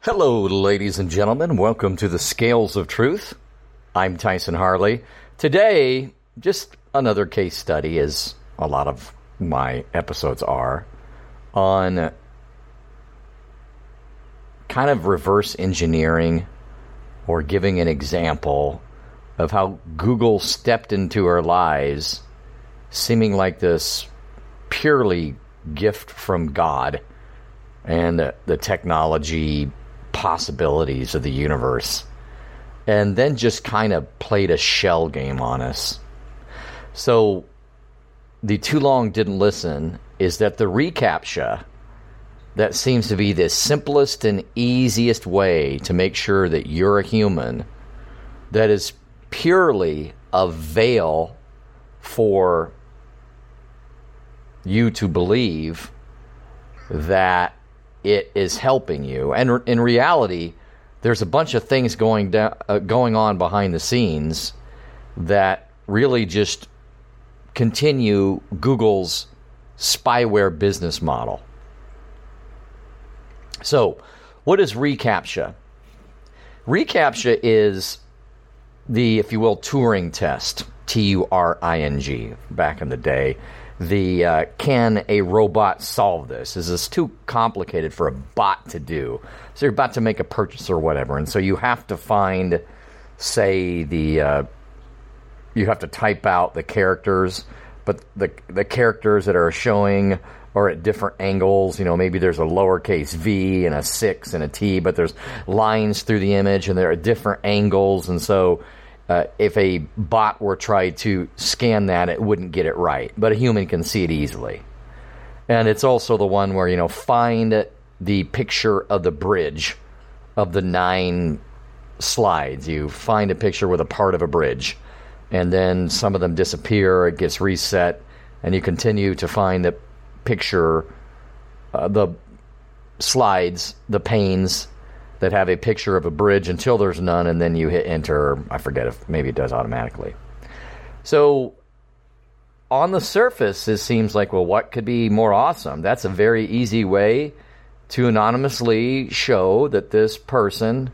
Hello, ladies and gentlemen. Welcome to the Scales of Truth. I'm Tyson Harley. Today, just another case study, as a lot of my episodes are, on kind of reverse engineering or giving an example of how Google stepped into our lives, seeming like this purely gift from God and the technology possibilities of the universe, and then just kind of played a shell game on us. So the too long didn't listen is that the reCAPTCHA, that seems to be the simplest and easiest way to make sure that you're a human, that is purely a veil for you to believe that it is helping you. And in reality, there's a bunch of things going on behind the scenes that really just continue Google's spyware business model. So, what is reCAPTCHA? reCAPTCHA is the, if you will, Turing test, Turing, back in the day. Can a robot solve this? Is this too complicated for a bot to do? So you're about to make a purchase or whatever, and so you have to find, say, you have to type out the characters, but the characters that are showing are at different angles. You know, maybe there's a lowercase v and a 6 and a t, but there's lines through the image, and they're at different angles, and so if a bot were try to scan that, it wouldn't get it right. But a human can see it easily. And it's also the one where, find the picture of the bridge of the 9 slides. You find a picture with a part of a bridge. And then some of them disappear, it gets reset, and you continue to find the picture, the slides, the panes that have a picture of a bridge until there's none, and then you hit enter. I forget if maybe it does automatically. So on the surface, it seems like, well, what could be more awesome? That's a very easy way to anonymously show that this person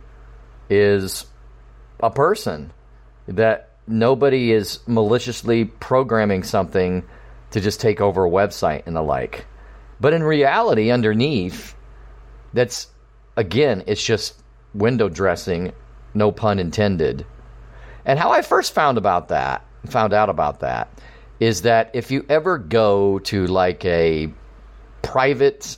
is a person, that nobody is maliciously programming something to just take over a website and the like. But in reality, underneath, that's, again, it's just window dressing, no pun intended. And how I first found out about that, is that if you ever go to like a private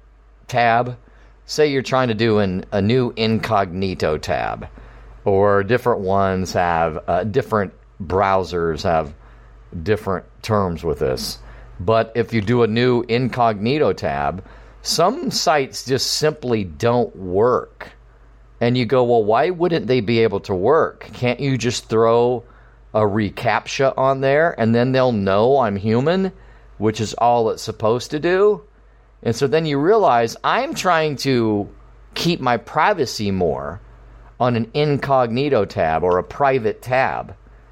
tab, say you're trying to do a new incognito tab, or different ones have, different browsers have different terms with this. But if you do a new incognito tab, some sites just simply don't work. And you go, well, why wouldn't they be able to work? Can't you just throw a reCAPTCHA on there and then they'll know I'm human, which is all it's supposed to do? And so then you realize I'm trying to keep my privacy more on an incognito tab or a private tab,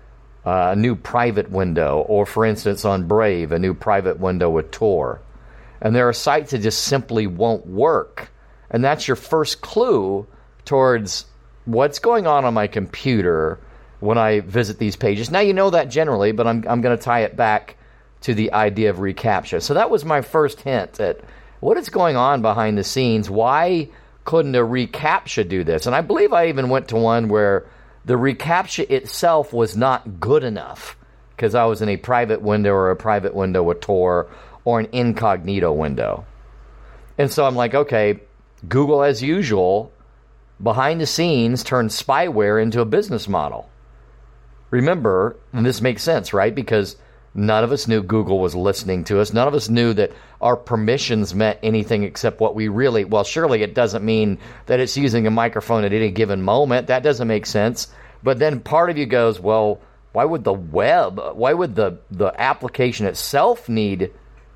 a new private window, or for instance on Brave, a new private window with Tor. And there are sites that just simply won't work. And that's your first clue towards what's going on my computer when I visit these pages. Now you know that generally, but I'm going to tie it back to the idea of reCAPTCHA. So that was my first hint at what is going on behind the scenes. Why couldn't a reCAPTCHA do this? And I believe I even went to one where the reCAPTCHA itself was not good enough because I was in a private window or a private window with Tor, or an incognito window. And so I'm like, okay, Google, as usual, behind the scenes, turned spyware into a business model. Remember, and this makes sense, right? Because none of us knew Google was listening to us. None of us knew that our permissions meant anything except what we really... Well, surely it doesn't mean that it's using a microphone at any given moment. That doesn't make sense. But then part of you goes, well, why would the web, why would the application itself need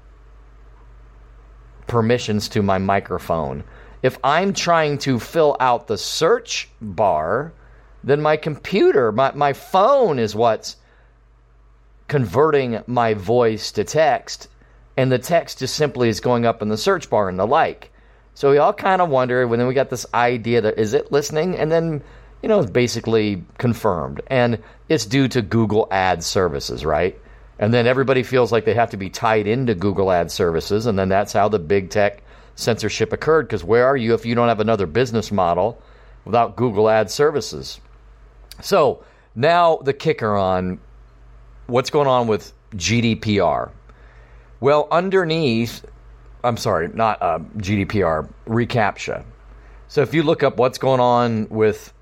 permissions to my microphone? If I'm trying to fill out the search bar, then my computer, my phone is what's converting my voice to text, and the text just simply is going up in the search bar and the like. So we all kind of wonder, when then we got this idea that, is it listening? And then, it's basically confirmed. And it's due to Google Ad Services, right? And then everybody feels like they have to be tied into Google Ad Services. And then that's how the big tech censorship occurred. Because where are you if you don't have another business model without Google Ad Services? So now the kicker on what's going on with GDPR. Well, underneath, I'm sorry, not GDPR, reCAPTCHA. So if you look up what's going on with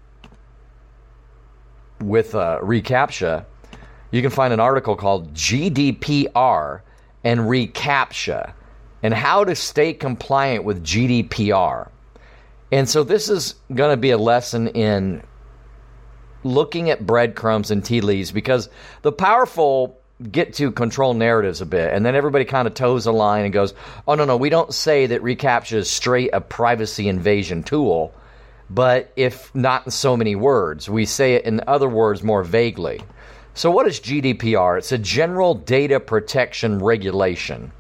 reCAPTCHA, you can find an article called GDPR and reCAPTCHA and how to stay compliant with GDPR. And so this is going to be a lesson in looking at breadcrumbs and tea leaves, because the powerful get to control narratives a bit, and then everybody kind of toes the line and goes, oh, no, we don't say that reCAPTCHA is straight a privacy invasion tool, but if not in so many words, we say it in other words more vaguely. So what is GDPR? It's a General Data Protection Regulation.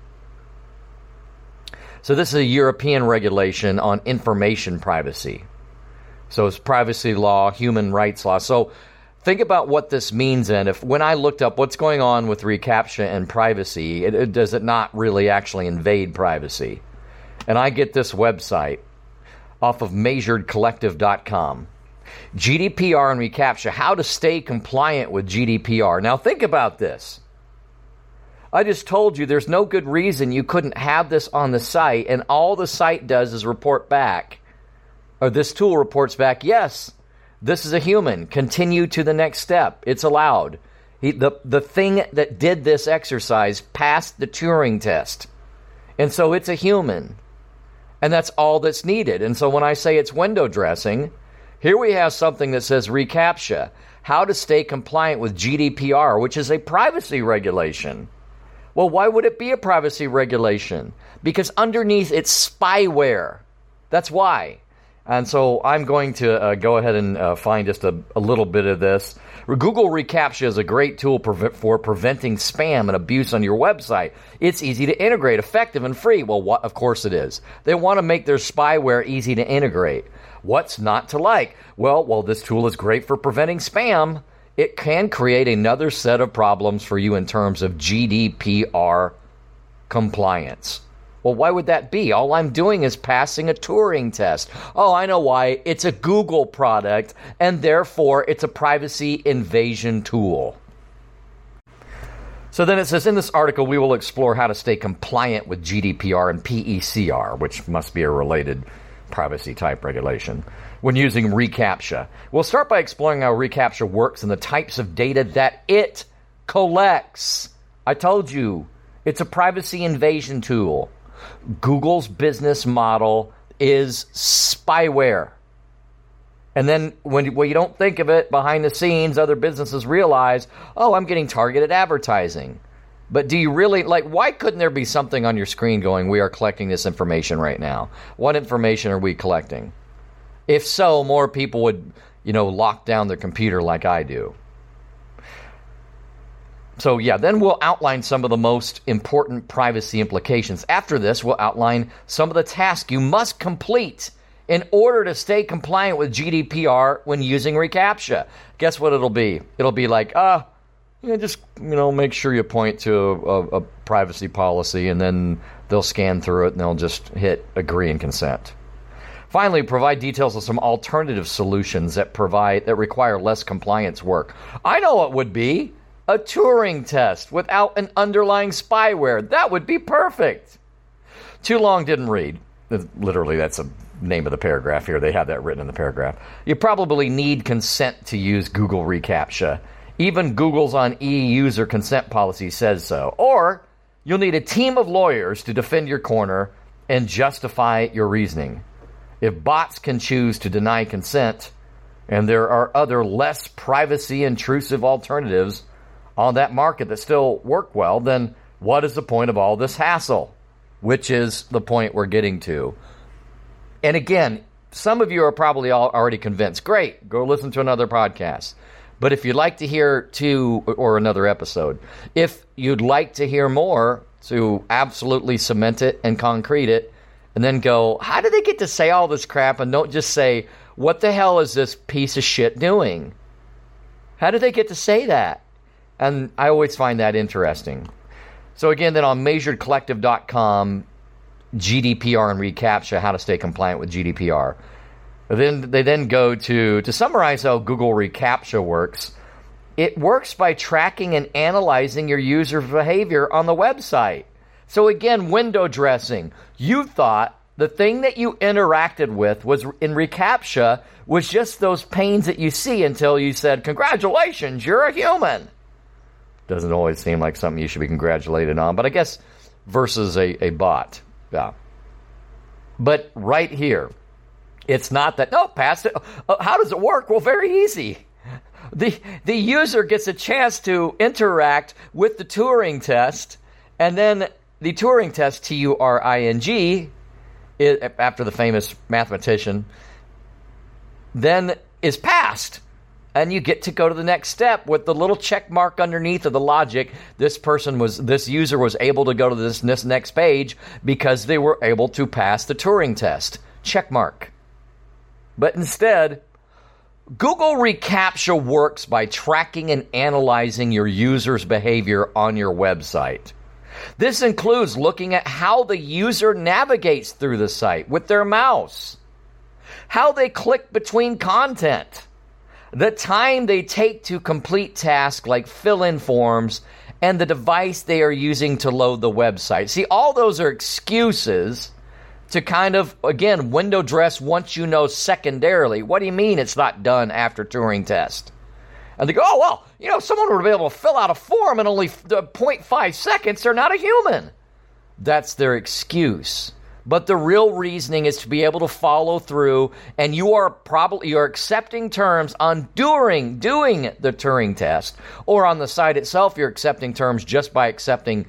So this is a European regulation on information privacy. So it's privacy law, human rights law. So think about what this means. And if when I looked up what's going on with reCAPTCHA and privacy, does it not really actually invade privacy? And I get this website off of measuredcollective.com. GDPR and reCAPTCHA, how to stay compliant with GDPR. Now think about this. I just told you there's no good reason you couldn't have this on the site, and all the site does is report back, or this tool reports back, yes, this is a human. Continue to the next step. It's allowed. The thing that did this exercise passed the Turing test. And so it's a human. And that's all that's needed. And so when I say it's window dressing, here we have something that says reCAPTCHA, how to stay compliant with GDPR, which is a privacy regulation. Well, why would it be a privacy regulation? Because underneath it's spyware. That's why. And so I'm going to go ahead and find just a little bit of this. Google reCAPTCHA is a great tool for preventing spam and abuse on your website. It's easy to integrate, effective, and free. Well, of course it is. They want to make their spyware easy to integrate. What's not to like? Well, while this tool is great for preventing spam, it can create another set of problems for you in terms of GDPR compliance. Well, why would that be? All I'm doing is passing a Turing test. Oh, I know why. It's a Google product, and therefore it's a privacy invasion tool. So then it says, in this article, we will explore how to stay compliant with GDPR and PECR, which must be a related privacy type regulation, when using reCAPTCHA. We'll start by exploring how reCAPTCHA works and the types of data that it collects. I told you, it's a privacy invasion tool. Google's business model is spyware. And then when you don't think of it, behind the scenes, other businesses realize, oh, I'm getting targeted advertising. But do you really, why couldn't there be something on your screen going, we are collecting this information right now? What information are we collecting? If so, more people would, lock down their computer like I do. So yeah, then we'll outline some of the most important privacy implications. After this, we'll outline some of the tasks you must complete in order to stay compliant with GDPR when using reCAPTCHA. Guess what it'll be? It'll be like, just make sure you point to a privacy policy, and then they'll scan through it and they'll just hit agree and consent. Finally, provide details of some alternative solutions that require less compliance work. I know what would be. A Turing test without an underlying spyware. That would be perfect. Too long, didn't read. Literally, that's the name of the paragraph here. They have that written in the paragraph. You probably need consent to use Google reCAPTCHA. Even Google's on e-user consent policy says so. Or you'll need a team of lawyers to defend your corner and justify your reasoning. If bots can choose to deny consent, and there are other less privacy intrusive alternatives on that market that still work well, then what is the point of all this hassle? Which is the point we're getting to. And again, some of you are probably already convinced. Great, go listen to another podcast. But if you'd like to hear or another episode, if you'd like to hear more to absolutely cement it and concrete it, and then go, how do they get to say all this crap and don't just say, what the hell is this piece of shit doing? How do they get to say that? And I always find that interesting. So again, then on measuredcollective.com, GDPR and reCAPTCHA, how to stay compliant with GDPR. Then they then go to summarize how Google reCAPTCHA works. It works by tracking and analyzing your user behavior on the website. So again, window dressing. You thought the thing that you interacted with was in reCAPTCHA was just those panes that you see until you said, congratulations, you're a human. Doesn't always seem like something you should be congratulated on, but I guess versus a bot. Yeah. But right here, it's not that, passed it. How does it work? Well, very easy. The user gets a chance to interact with the Turing test, and then the Turing test, Turing, after the famous mathematician, then is passed. And you get to go to the next step with the little check mark underneath of the logic. This user was able to go to this next page because they were able to pass the Turing test. Check mark. But instead, Google reCAPTCHA works by tracking and analyzing your user's behavior on your website. This includes looking at how the user navigates through the site with their mouse, how they click between content, the time they take to complete tasks like fill in forms, and the device they are using to load the website. See, all those are excuses to kind of, again, window dress once you know secondarily. What do you mean it's not done after Turing test? And they go, oh, well, someone would be able to fill out a form in only 0.5 seconds. They're not a human. That's their excuse. But the real reasoning is to be able to follow through, and you're accepting terms on doing the Turing test, or on the site itself, you're accepting terms just by accepting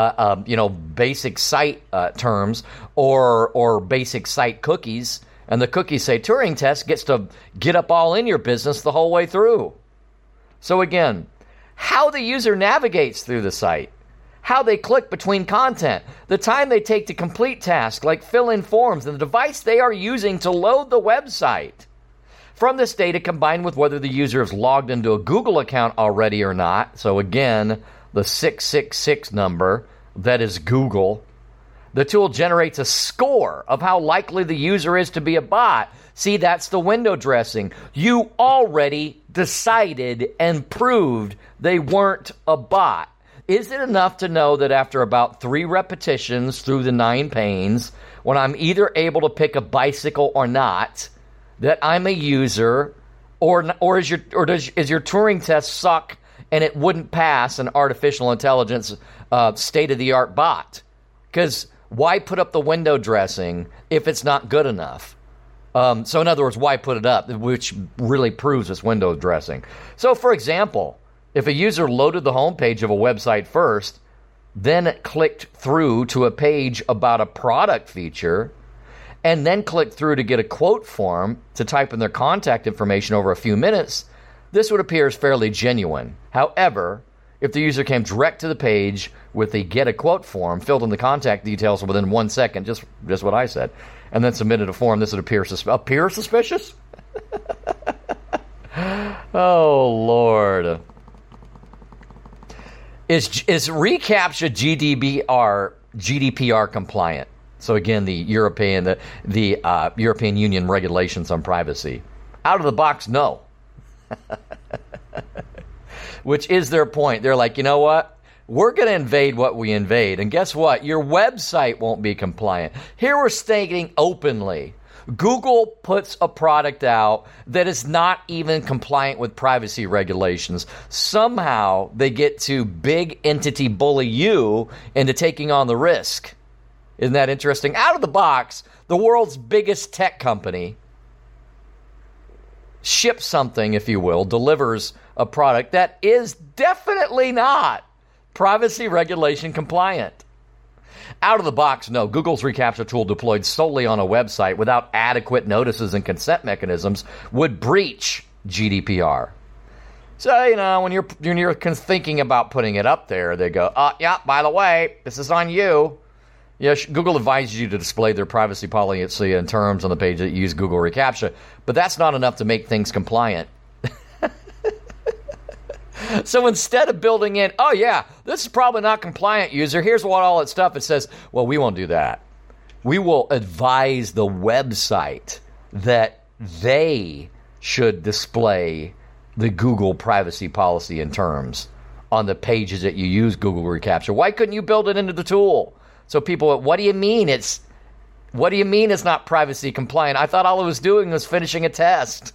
basic site terms or basic site cookies, and the cookies say Turing test gets to get up all in your business the whole way through. So again, how the user navigates through the site, how they click between content, the time they take to complete tasks like fill in forms, and the device they are using to load the website. From this data combined with whether the user is logged into a Google account already or not, so again, the 666 number, that is Google. The tool generates a score of how likely the user is to be a bot. See, that's the window dressing. You already decided and proved they weren't a bot. Is it enough to know that after about 3 repetitions through the 9 panes, when I'm either able to pick a bicycle or not, that I'm a user, or is your Turing test suck and it wouldn't pass an artificial intelligence state-of-the-art bot? Because why put up the window dressing if it's not good enough? So in other words, why put it up, which really proves it's window dressing. So for example, if a user loaded the homepage of a website first, then clicked through to a page about a product feature, and then clicked through to get a quote form to type in their contact information over a few minutes, this would appear as fairly genuine. However, if the user came direct to the page with a get a quote form, filled in the contact details within 1 second, just what I said, and then submitted a form, this would appear suspicious? Oh, Lord. Is reCAPTCHA GDPR compliant? So again, the European Union regulations on privacy. Out of the box, no. Which is their point. They're like, you know what? We're going to invade what we invade. And guess what? Your website won't be compliant. Here we're stating openly, Google puts a product out that is not even compliant with privacy regulations. Somehow they get to big entity bully you into taking on the risk. Isn't that interesting? Out of the box, the world's biggest tech company ships something, if you will, delivers a product that is definitely not privacy regulation compliant. Out of the box, no. Google's reCAPTCHA tool deployed solely on a website without adequate notices and consent mechanisms would breach GDPR. So, when you're thinking about putting it up there, they go, yeah, by the way, this is on you. Yes, Google advises you to display their privacy policy and terms on the page that use Google reCAPTCHA, but that's not enough to make things compliant. So instead of building in, oh yeah, this is probably not compliant, user, here's what all that stuff, it says, well, we won't do that. We will advise the website that they should display the Google privacy policy and terms on the pages that you use Google reCAPTCHA. Why couldn't you build it into the tool? So people, what do you mean it's not privacy compliant? I thought all it was doing was finishing a test.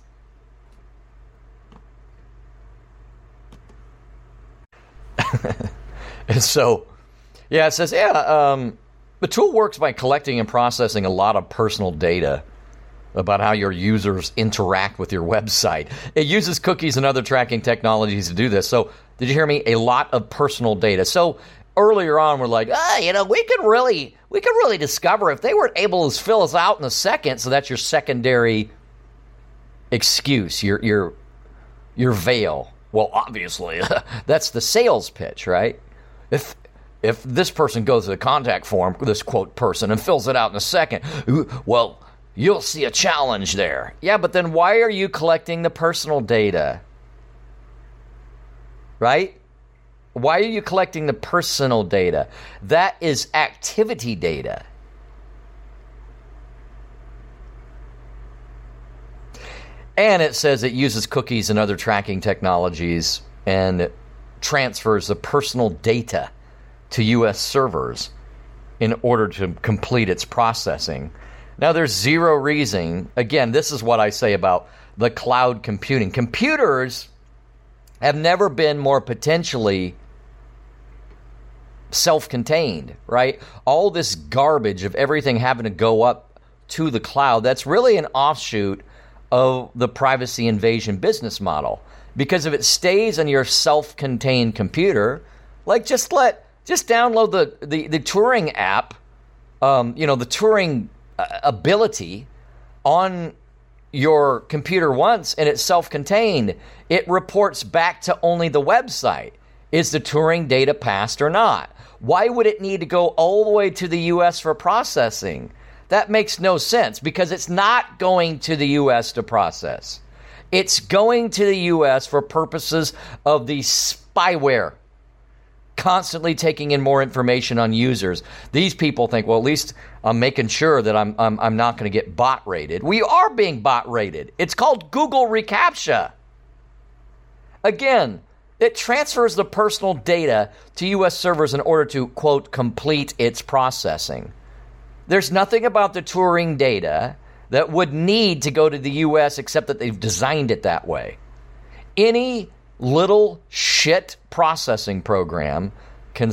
And so, yeah, it says, the tool works by collecting and processing a lot of personal data about how your users interact with your website. It uses cookies and other tracking technologies to do this. So, did you hear me? A lot of personal data. So, earlier on, we're like, we could really discover if they were able to fill us out in a second. So that's your secondary excuse, your veil. Well, obviously, that's the sales pitch, right? If this person goes to the contact form, this quote person, and fills it out in a second, well, you'll see a challenge there. Yeah, but then why are you collecting the personal data? Right? Why are you collecting the personal data? That is activity data. And it says it uses cookies and other tracking technologies and transfers the personal data to U.S. servers in order to complete its processing. Now, there's zero reason. Again, this is what I say about the cloud computing. Computers have never been more potentially self-contained, right? All this garbage of everything having to go up to the cloud, that's really an offshoot of the privacy invasion business model. Because if it stays on your self-contained computer, like just download the Turing app, the Turing ability on your computer once, and it's self-contained. It reports back to only the website. Is the Turing data passed or not? Why would it need to go all the way to the U.S. for processing? That makes no sense, because it's not going to the U.S. to process. It's going to the U.S. for purposes of the spyware, constantly taking in more information on users. These people think, well, at least I'm making sure that I'm not going to get bot rated. We are being bot rated. It's called Google reCAPTCHA. Again, it transfers the personal data to U.S. servers in order to, quote, complete its processing. There's nothing about the Turing data that would need to go to the U.S. except that they've designed it that way. Any little shit processing program can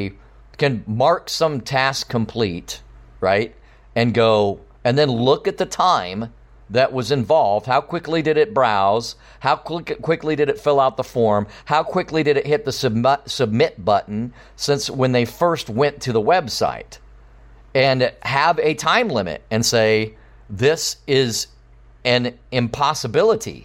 mark some task complete, right? And then look at the time that was involved. How quickly did it browse? How quickly did it fill out the form? How quickly did it hit the submit button since when they first went to the website? And have a time limit and say, this is an impossibility.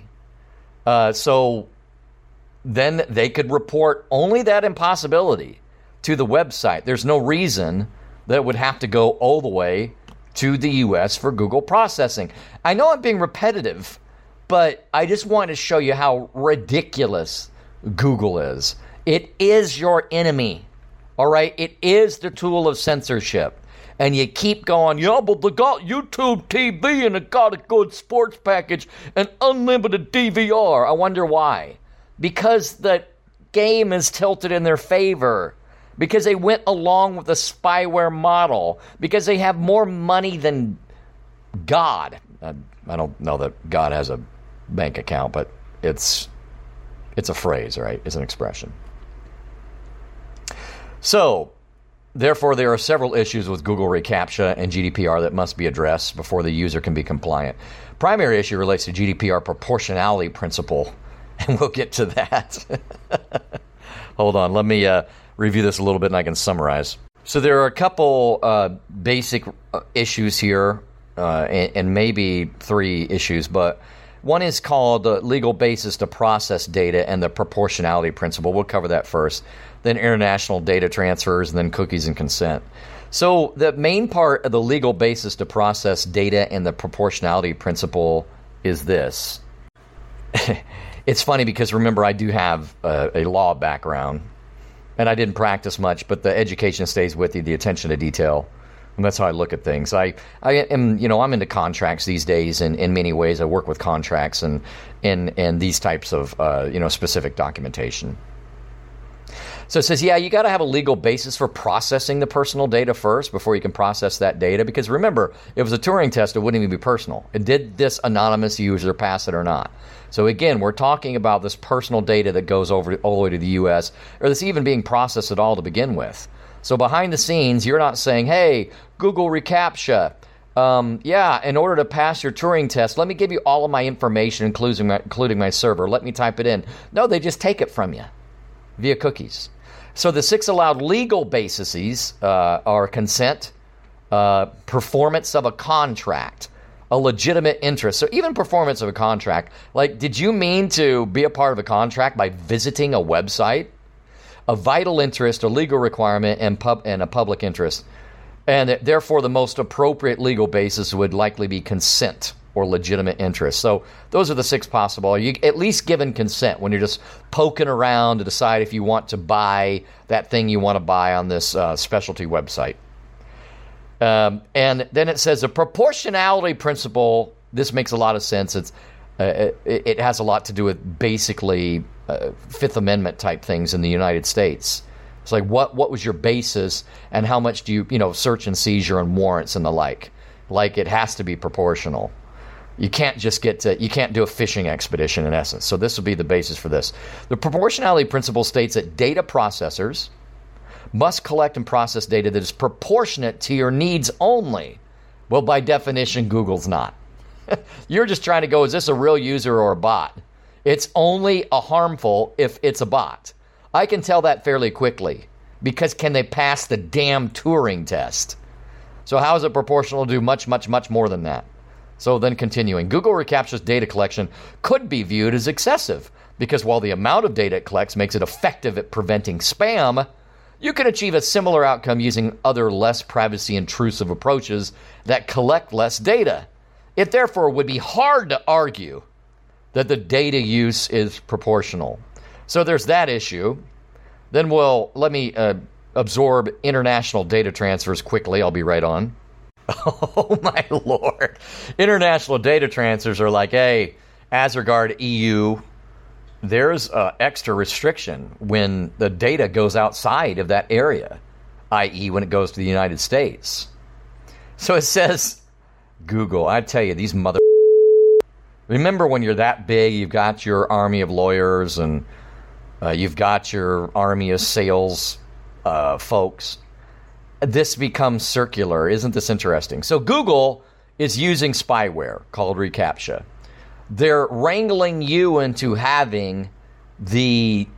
So then they could report only that impossibility to the website. There's no reason that it would have to go all the way to the U.S. for Google processing. I know I'm being repetitive, but I just want to show you how ridiculous Google is. It is your enemy, all right? It is the tool of censorship. And you keep going, yeah, but they got YouTube TV and it got a good sports package and unlimited DVR. I wonder why. Because the game is tilted in their favor. Because they went along with the spyware model. Because they have more money than God. I don't know that God has a bank account, but it's a phrase, right? It's an expression. So, therefore, there are several issues with Google reCAPTCHA and GDPR that must be addressed before the user can be compliant. Primary issue relates to GDPR proportionality principle, and we'll get to that. Hold on, let me review this a little bit and I can summarize. So there are a couple basic issues here, and maybe three issues, but one is called the legal basis to process data and the proportionality principle. We'll cover that first. Then international data transfers, and then cookies and consent. So the main part of the legal basis to process data and the proportionality principle is this. It's funny because, remember, I do have a law background, and I didn't practice much, but the education stays with you, the attention to detail, and that's how I look at things. I am, I'm into contracts these days in many ways. I work with contracts and these types of, specific documentation. So it says, you got to have a legal basis for processing the personal data first before you can process that data. Because remember, if it was a Turing test, it wouldn't even be personal. Did this anonymous user pass it or not? So again, we're talking about this personal data that goes over all the way to the U.S., or that's even being processed at all to begin with. So behind the scenes, you're not saying, hey, Google reCAPTCHA. In order to pass your Turing test, let me give you all of my information, including my server. Let me type it in. No, they just take it from you via cookies. So the 6 allowed legal bases are consent, performance of a contract, a legitimate interest. So even performance of a contract, like, did you mean to be a part of a contract by visiting a website? A vital interest, a legal requirement, and a public interest. And therefore, the most appropriate legal basis would likely be consent or legitimate interest. So those are the 6 possible. You at least given consent when you're just poking around to decide if you want to buy that thing you want to buy on this specialty website. And then it says the proportionality principle. This makes a lot of sense. It has a lot to do with basically Fifth Amendment type things in the United States. It's like, what was your basis and how much do you, search and seizure and warrants and the like. Like, it has to be proportional. You can't just you can't do a fishing expedition in essence. So this would be the basis for this. The proportionality principle states that data processors must collect and process data that is proportionate to your needs only. Well, by definition, Google's not. You're just trying to go, is this a real user or a bot? It's only harmful if it's a bot. I can tell that fairly quickly because can they pass the damn Turing test? So how is it proportional to do much, much, much more than that? So then continuing, Google reCAPTCHA's data collection could be viewed as excessive because while the amount of data it collects makes it effective at preventing spam, you can achieve a similar outcome using other less privacy intrusive approaches that collect less data. It therefore would be hard to argue that the data use is proportional. So there's that issue. Then let me absorb international data transfers quickly. I'll be right on. Oh, my Lord. International data transfers are like, hey, as regard EU, there's extra restriction when the data goes outside of that area, i.e. when it goes to the United States. So it says, Google, I tell you, these mother... Remember when you're that big, you've got your army of lawyers and you've got your army of sales folks. This becomes circular. Isn't this interesting? So Google is using spyware called reCAPTCHA. They're wrangling you into having the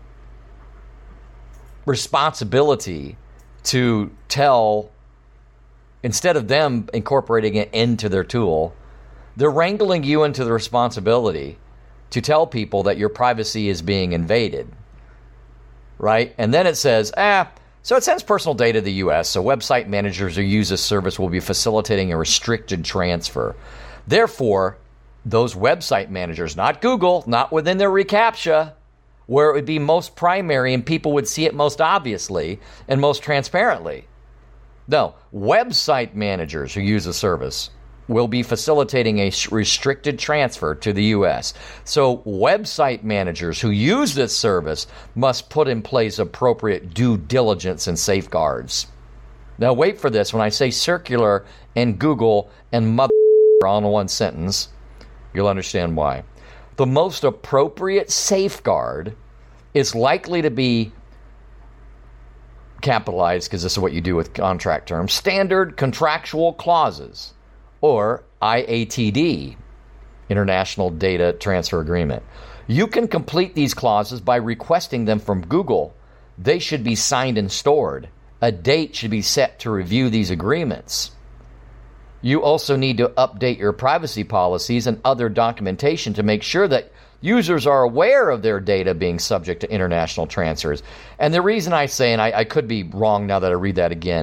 responsibility to tell, instead of them incorporating it into their tool, they're wrangling you into the responsibility to tell people that your privacy is being invaded. Right? And then it says, so it sends personal data to the U.S., so website managers who use this service will be facilitating a restricted transfer. Therefore, those website managers, not Google, not within their reCAPTCHA, where it would be most primary and people would see it most obviously and most transparently. No, website managers who use the service will be facilitating a restricted transfer to the U.S. So website managers who use this service must put in place appropriate due diligence and safeguards. Now wait for this. When I say circular and Google and mother all in one sentence, you'll understand why. The most appropriate safeguard is likely to be capitalized, because this is what you do with contract terms, standard contractual clauses, or IATD, International Data Transfer Agreement. You can complete these clauses by requesting them from Google. They should be signed and stored. A date should be set to review these agreements. You also need to update your privacy policies and other documentation to make sure that users are aware of their data being subject to international transfers. And the reason I say, and I could be wrong now that I read that again,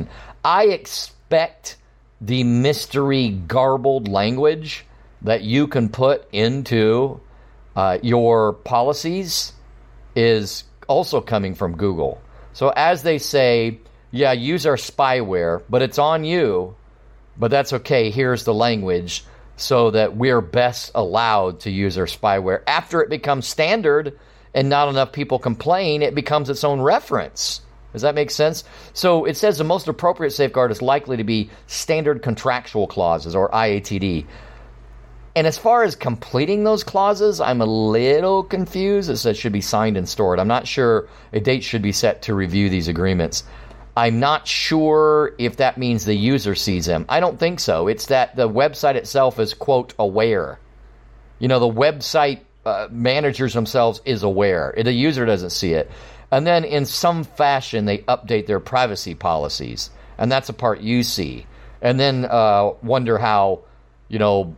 I expect the mystery garbled language that you can put into your policies is also coming from Google. So as they say, yeah, use our spyware, but it's on you, but that's okay, here's the language, so that we're best allowed to use our spyware. After it becomes standard and not enough people complain, it becomes its own reference. Does that make sense? So it says the most appropriate safeguard is likely to be standard contractual clauses, or IATD. And as far as completing those clauses, I'm a little confused. It says should be signed and stored. I'm not sure a date should be set to review these agreements. I'm not sure if that means the user sees them. I don't think so. It's that the website itself is, quote, aware. You know, the website managers themselves is aware. The user doesn't see it. And then in some fashion, they update their privacy policies. And that's a part you see. And then wonder how, you know,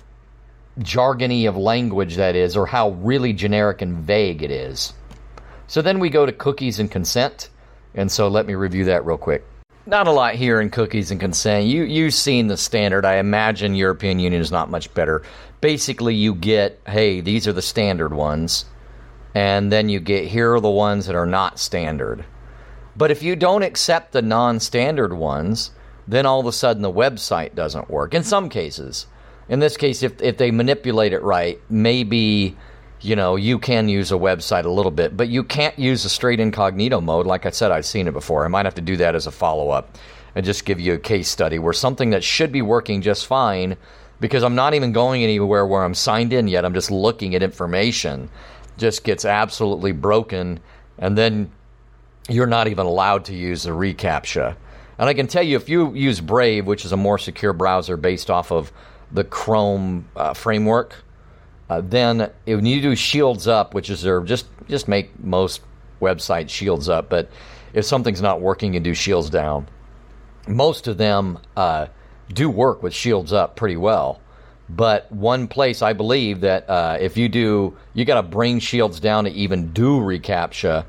jargony of language that is, or how really generic and vague it is. So then we go to cookies and consent. And so let me review that real quick. Not a lot here in cookies and consent. You've seen the standard. I imagine European Union is not much better. Basically, you get, hey, these are the standard ones. And then you get, here are the ones that are not standard. But if you don't accept the non-standard ones, then all of a sudden the website doesn't work. In some cases. In this case, if they manipulate it right, maybe, you know, you can use a website a little bit, but you can't use a straight incognito mode. Like I said, I've seen it before. I might have to do that as a follow-up and just give you a case study where something that should be working just fine, because I'm not even going anywhere where I'm signed in yet, I'm just looking at information, just gets absolutely broken, and then you're not even allowed to use the reCAPTCHA. And I can tell you, if you use Brave, which is a more secure browser based off of the Chrome framework, then when you do Shields Up, which is their, just make most websites Shields Up, but if something's not working, you do Shields Down. Most of them do work with Shields Up pretty well. But one place I believe that if you do, you got to bring Shields Down to even do reCAPTCHA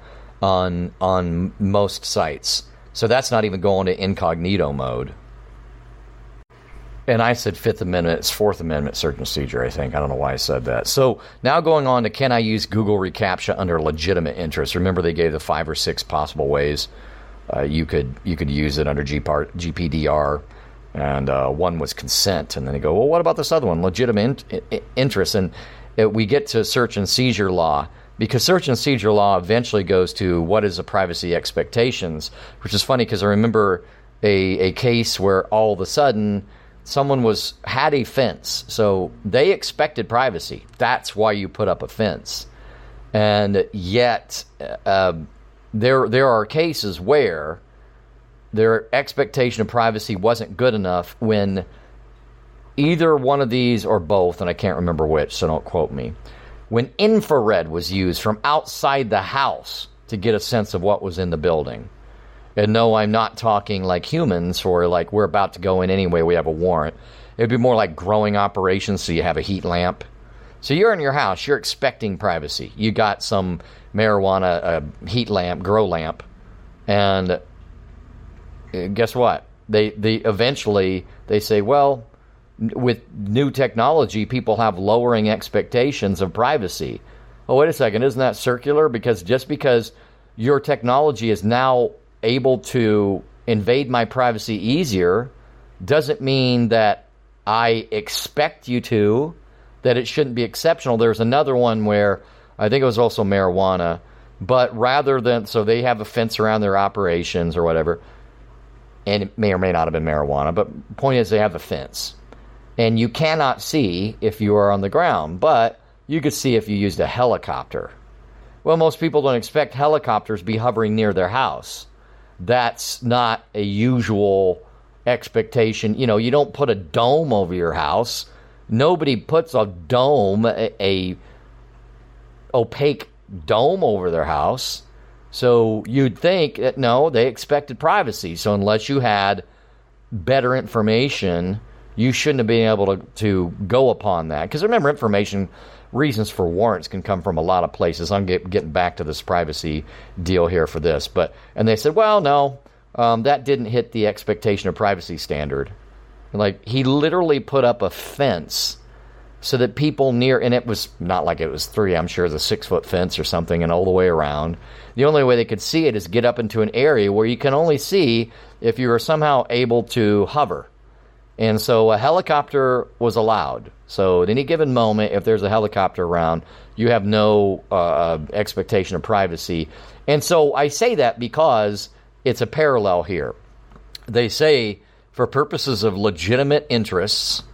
on most sites. So that's not even going to incognito mode. And I said Fifth Amendment, it's Fourth Amendment search and seizure, I think. I don't know why I said that. So now going on to, can I use Google reCAPTCHA under legitimate interest? Remember, they gave the 5 or 6 possible ways you could use it under GPDR, and one was consent. And then they go, well, what about this other one, legitimate interest? And we get to search and seizure law, because search and seizure law eventually goes to what is the privacy expectations, which is funny because I remember a case where all of a sudden someone had a fence, so they expected privacy. That's why you put up a fence. And yet there are cases where their expectation of privacy wasn't good enough when either one of these or both, and I can't remember which, so don't quote me, when infrared was used from outside the house to get a sense of what was in the building. And no, I'm not talking like humans, or like we're about to go in anyway, we have a warrant. It'd be more like growing operations, so you have a heat lamp. So you're in your house, you're expecting privacy. You got some marijuana, heat lamp, grow lamp, and guess what? They eventually they say, well, with new technology, people have lowering expectations of privacy. Oh, wait a second, isn't that circular? Because just because your technology is now able to invade my privacy easier doesn't mean that I expect you to, that it shouldn't be exceptional. There's another one where I think it was also marijuana, but rather than, so they have a fence around their operations or whatever, and it may or may not have been marijuana, but point is they have a fence. And you cannot see if you are on the ground, but you could see if you used a helicopter. Well, most people don't expect helicopters to be hovering near their house. That's not a usual expectation. You know, you don't put a dome over your house. Nobody puts a dome, a opaque dome over their house. So you'd think that, no, they expected privacy. So unless you had better information, you shouldn't have been able to go upon that. Because remember, reasons for warrants can come from a lot of places. I'm getting back to this privacy deal here for this. And they said, well, no, that didn't hit the expectation of privacy standard. Like, he literally put up a fence so that people near, and it was not like it was 3, I'm sure it was a 6-foot fence or something, and all the way around. The only way they could see it is get up into an area where you can only see if you are somehow able to hover. And so a helicopter was allowed. So at any given moment, if there's a helicopter around, you have no expectation of privacy. And so I say that because it's a parallel here. They say, for purposes of legitimate interests,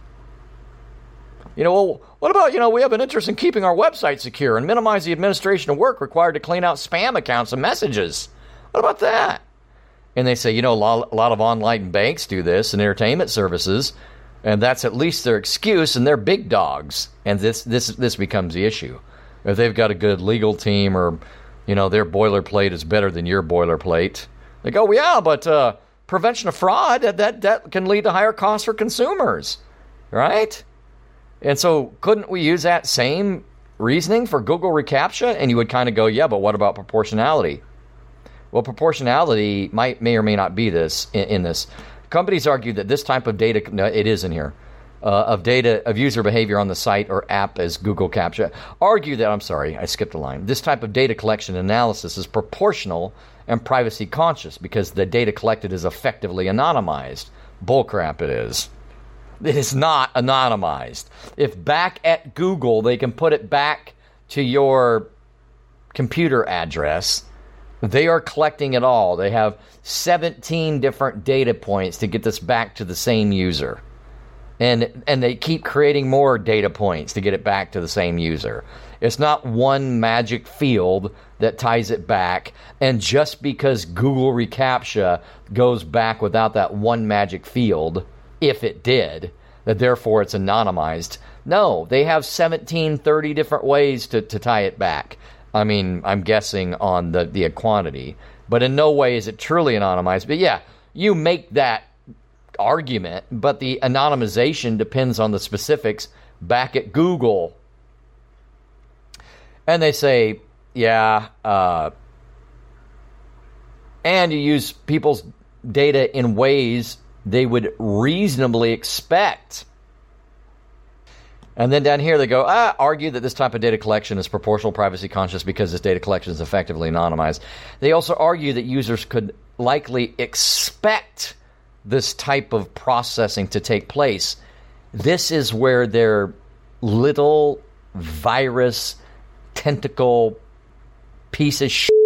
well, what about, we have an interest in keeping our website secure and minimize the administration of work required to clean out spam accounts and messages. What about that? And they say, a lot of online banks do this and entertainment services, and that's at least their excuse, and they're big dogs. And this becomes the issue. If they've got a good legal team, or, their boilerplate is better than your boilerplate, they go, yeah, but prevention of fraud, that can lead to higher costs for consumers, right? And so couldn't we use that same reasoning for Google reCAPTCHA? And you would kind of go, yeah, but what about proportionality? Well, proportionality may or may not be in this. Companies argue that this type of data, no, it is in here, of data of user behavior on the site or app as Google CAPTCHA, argue that, I'm sorry, I skipped a line. This type of data collection analysis is proportional and privacy conscious because the data collected is effectively anonymized. Bullcrap it is. It is not anonymized. If back at Google they can put it back to your computer address, they are collecting it all. They have 17 different data points to get this back to the same user. And they keep creating more data points to get it back to the same user. It's not one magic field that ties it back. And just because Google reCAPTCHA goes back without that one magic field, if it did, that therefore it's anonymized. No, they have 30 different ways to tie it back. I mean, I'm guessing on the quantity, but in no way is it truly anonymized. But yeah, you make that argument, but the anonymization depends on the specifics back at Google. And they say, yeah, and you use people's data in ways they would reasonably expect. And then down here they go, argue that this type of data collection is proportional privacy conscious because this data collection is effectively anonymized. They also argue that users could likely expect this type of processing to take place. This is where their little virus tentacle piece of shit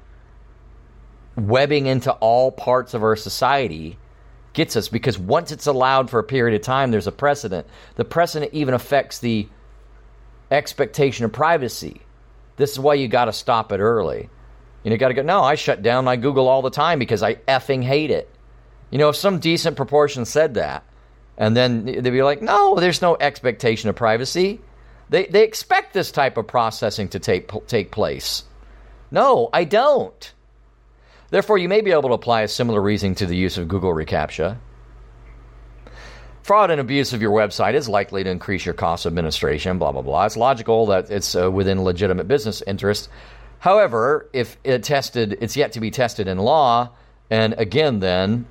webbing into all parts of our society gets us, because once it's allowed for a period of time, there's a precedent. The precedent even affects the expectation of privacy. This is why you got to stop it early. You got to go, no, I shut down my Google all the time because I effing hate it. If some decent proportion said that, and then they'd be like, no, there's no expectation of privacy. They expect this type of processing to take place. No, I don't. Therefore, you may be able to apply a similar reasoning to the use of Google reCAPTCHA. Fraud and abuse of your website is likely to increase your cost of administration, blah, blah, blah. It's logical that it's within legitimate business interest. However, if it's yet to be tested in law, and again then,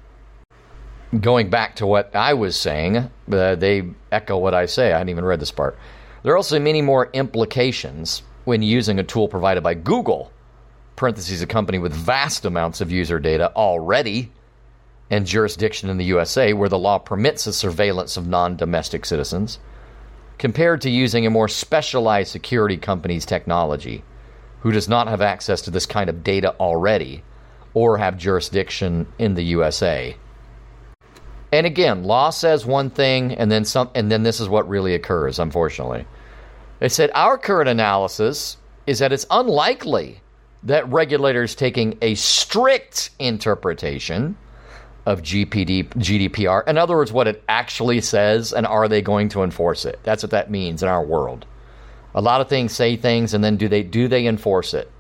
going back to what I was saying, they echo what I say. I hadn't even read this part. There are also many more implications when using a tool provided by Google, parentheses, a company with vast amounts of user data already, and jurisdiction in the USA where the law permits the surveillance of non-domestic citizens, compared to using a more specialized security company's technology, who does not have access to this kind of data already, or have jurisdiction in the USA. And again, law says one thing, and then this is what really occurs, unfortunately. They said, our current analysis is that it's unlikely that regulators taking a strict interpretation of GDPR, in other words, what it actually says, and are they going to enforce it? That's what that means in our world. A lot of things say things, and then do they enforce it?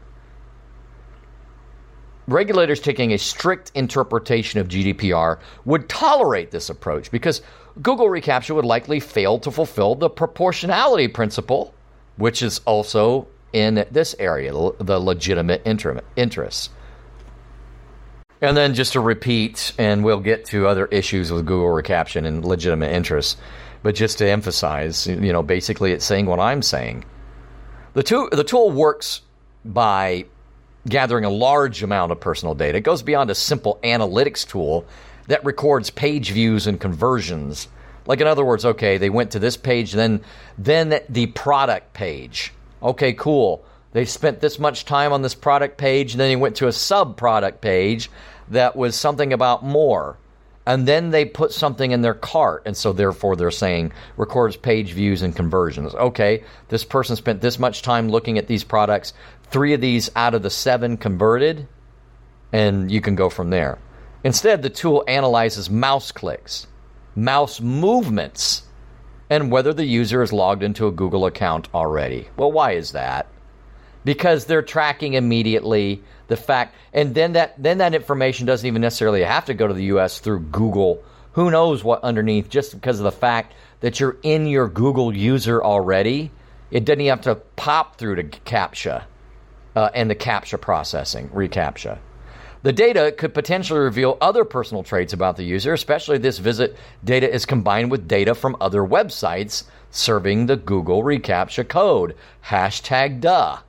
Regulators taking a strict interpretation of GDPR would tolerate this approach because Google reCAPTCHA would likely fail to fulfill the proportionality principle, which is also in this area, the legitimate interests. And then just to repeat, and we'll get to other issues with Google reCAPTCHA and legitimate interests, but just to emphasize, basically it's saying what I'm saying. The tool works by gathering a large amount of personal data. It goes beyond a simple analytics tool that records page views and conversions. Like, in other words, okay, they went to this page, then the product page. Okay, cool. They spent this much time on this product page, and then they went to a sub-product page that was something about more. And then they put something in their cart, and so therefore they're saying records page views and conversions. Okay, this person spent this much time looking at these products. 3 of these out of the 7 converted, and you can go from there. Instead, the tool analyzes mouse clicks, mouse movements, and whether the user is logged into a Google account already. Well, why is that? Because they're tracking immediately the fact, and then that information doesn't even necessarily have to go to the U.S. through Google. Who knows what underneath, just because of the fact that you're in your Google user already, it doesn't even have to pop through to CAPTCHA and the CAPTCHA processing, reCAPTCHA. The data could potentially reveal other personal traits about the user, especially if this visit data is combined with data from other websites serving the Google reCAPTCHA code. #duh.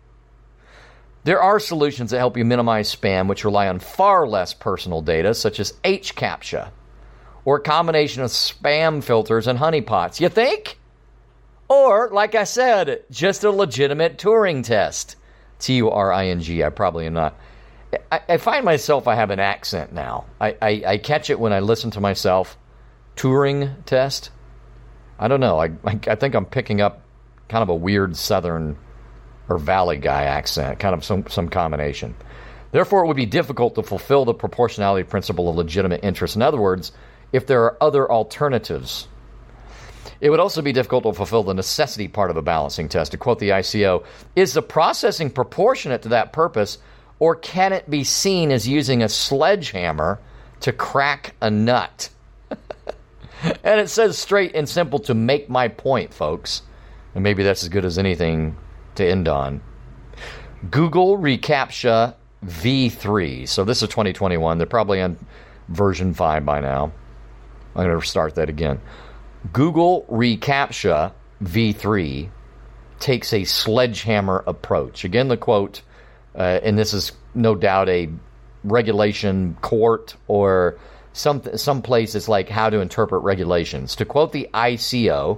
There are solutions that help you minimize spam, which rely on far less personal data, such as HCAPTCHA, or a combination of spam filters and honeypots. You think? Or, like I said, just a legitimate Turing test. Turing. I probably am not. I find myself, I have an accent now. I catch it when I listen to myself. Turing test? I don't know. I think I'm picking up kind of a weird Southern or Valley guy accent, kind of some combination. Therefore, it would be difficult to fulfill the proportionality principle of legitimate interest. In other words, if there are other alternatives. It would also be difficult to fulfill the necessity part of a balancing test. To quote the ICO, is the processing proportionate to that purpose, or can it be seen as using a sledgehammer to crack a nut? And it says straight and simple, to make my point, folks. And maybe that's as good as anything to end on. Google reCAPTCHA V3. So this is 2021. They're probably on version 5 by now. I'm going to start that again. Google reCAPTCHA V3 takes a sledgehammer approach. Again, the quote, and this is no doubt a regulation court or some place that's like how to interpret regulations. To quote the ICO,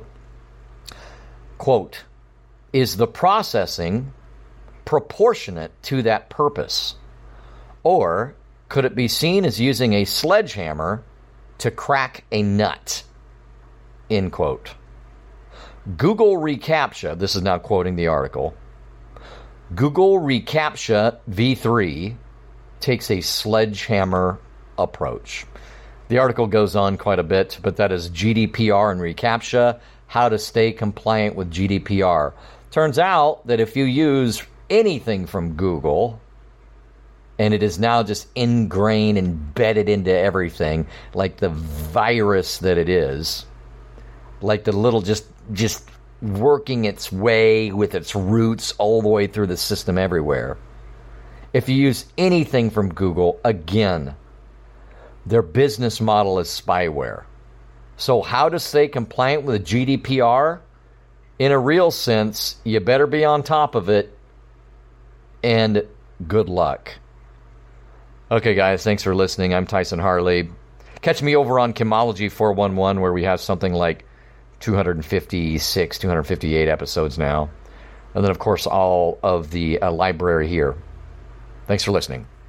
quote, is the processing proportionate to that purpose? Or could it be seen as using a sledgehammer to crack a nut? End quote. Google reCAPTCHA, this is now quoting the article, Google reCAPTCHA V3 takes a sledgehammer approach. The article goes on quite a bit, but that is GDPR and reCAPTCHA, how to stay compliant with GDPR. Turns out that if you use anything from Google, and it is now just ingrained, embedded into everything, like the virus that it is, like the little just working its way with its roots all the way through the system everywhere. If you use anything from Google, again, their business model is spyware. So how to stay compliant with GDPR? In a real sense, you better be on top of it, and good luck. Okay, guys, thanks for listening. I'm Tyson Harley. Catch me over on Chemology 411, where we have something like 256, 258 episodes now. And then, of course, all of the library here. Thanks for listening.